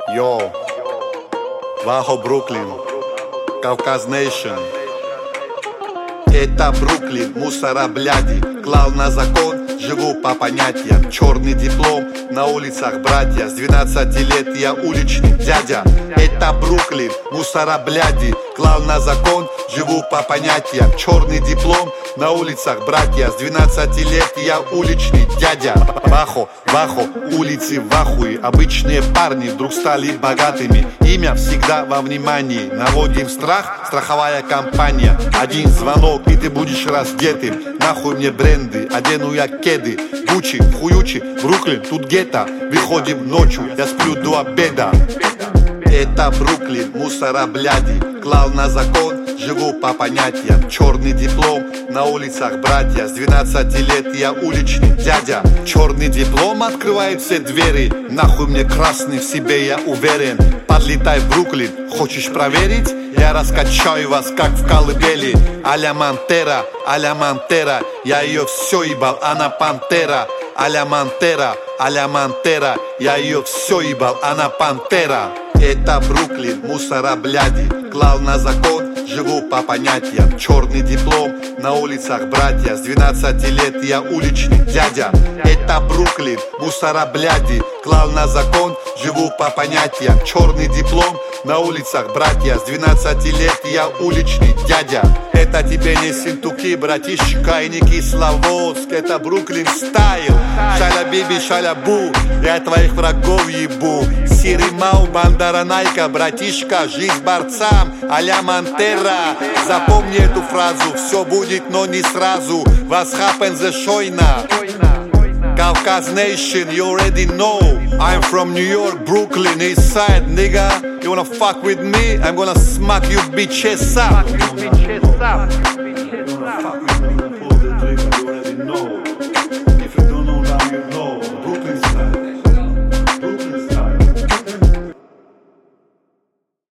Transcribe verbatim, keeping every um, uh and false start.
Йоу, Вахо, Бруклин, Кавказ Нейшн. Это Бруклин, мусора бляди, клал на закон, живу по понятиям. Черный диплом, на улицах братья, с двенадцати лет я уличный дядя. Это Бруклин, мусора бляди, клал на закон, живу по понятиям. Черный диплом, на улицах братья, с двенадцати лет я уличный дядя. Вахо, Вахо, улицы в ахуе, обычные парни вдруг стали богатыми. Имя всегда во внимании, наводим страх, страховая компания. Один звонок и ты будешь раздетым. Нахуй мне бренды, одену я кеды. Гуччи, хуючи, Бруклин, тут гетто. Выходим ночью, я сплю до обеда. Это Бруклин, мусора бляди, клал на закон, живу по понятиям. Черный диплом, на улицах братья, с двенадцати лет я уличный дядя. Черный диплом открывает все двери, нахуй мне красный, в себе я уверен. Подлетай в Бруклин, хочешь проверить? Я раскачаю вас, как в колыбели. А-ля Монтера, а-ля Монтера, я ее все ебал, она пантера. А-ля Монтера, а-ля Монтера, я ее все ебал, она пантера. Это Бруклин, мусора бляди, клал на закон, живу по понятиям. Черный диплом, на улицах братья, с двенадцати лет я уличный дядя. Это Бруклин, мусора бляди, клал на закон, живу по понятиям. Черный диплом, на улицах братья, с двенадцати лет я уличный дядя. Это тебе не Синтуки, братишка, и не Кисловодск, это Бруклин стайл. Шаля-биби, шаля-бу, я твоих врагов ебу. Сиримау, бандара, найка, братишка, жизнь борцам, а-ля Монтера. Запомни эту фразу, все будет, но не сразу. Was happens the шойна? Кавказ Nation, you already know. I'm from New York, Brooklyn, East Side, nigga. You wanna fuck with me? I'm gonna smack you bitches up.